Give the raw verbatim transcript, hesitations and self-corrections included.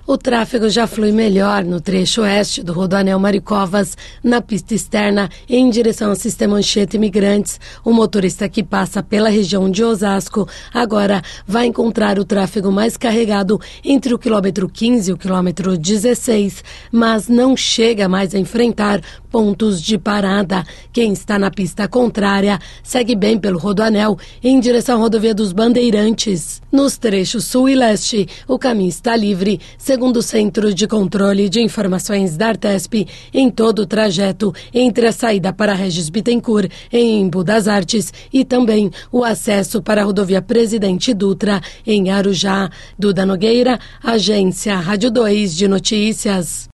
O tráfego já flui melhor no trecho oeste do Rodoanel Maricovas, na pista externa, em direção ao Sistema Anchieta Imigrantes. O motorista que passa pela região de Osasco agora vai encontrar o tráfego mais carregado entre o quilômetro quinze e o quilômetro dezesseis, mas não chega mais a enfrentar pontos de parada. Quem está na pista contrária segue bem pelo Rodoanel, em direção à rodovia dos Bandeirantes. Nos trechos sul e leste, o caminho está livre, segundo o Centro de Controle de Informações da Artesp, em todo o trajeto entre a saída para Regis Bittencourt, em Embu das Artes, e também o acesso para a rodovia Presidente Dutra, em Arujá. Duda Nogueira, Agência Rádio dois de Notícias.